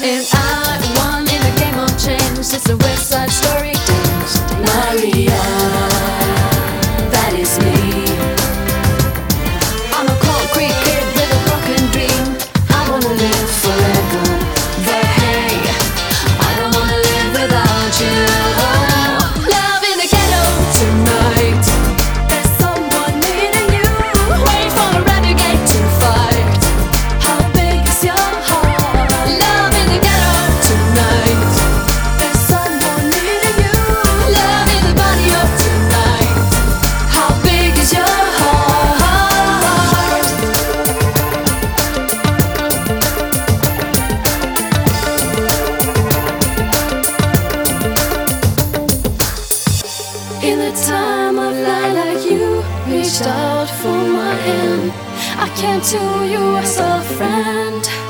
And I won in a game of change. It's a West Side Story. Maria, that is me. I'm a concrete kid with a broken dream. I wanna live forever, but hey, I don't wanna live without you. Love in the ghetto tonight. There's someone needing you. Wait for a renegade to fight. How big is your heart? Love in the ghetto tonight. There's someone needing you. Love in the body of tonight. How big is your heart? In a time of lilac, you reached out for my hand. I came to you as a friend.